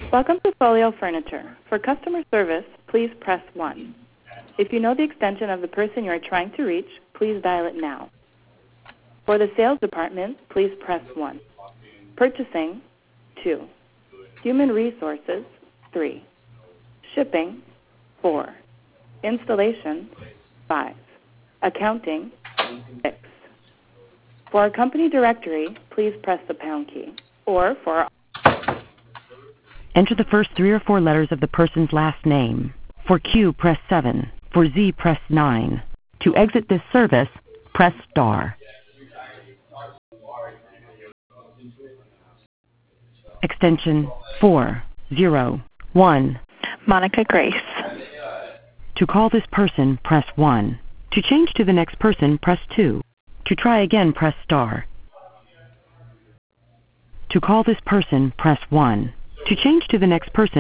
Welcome to Folio Furniture. For customer service, please press 1. If you know the extension of the person you are trying to reach, please dial it now. For the sales department, please press 1. Purchasing, 2. Human resources, 3. Shipping, 4. Installation, 5. Accounting, 6. For our company directory, please press the pound key. Or for our Enter the first 3 or 4 letters of the person's last name. For Q, press 7. For Z, press 9. To exit this service, press star. Extension 401. Monica Grace. To call this person, press 1. To change to the next person, press 2. To try again, press star. To call this person, press 1. To change to the next person,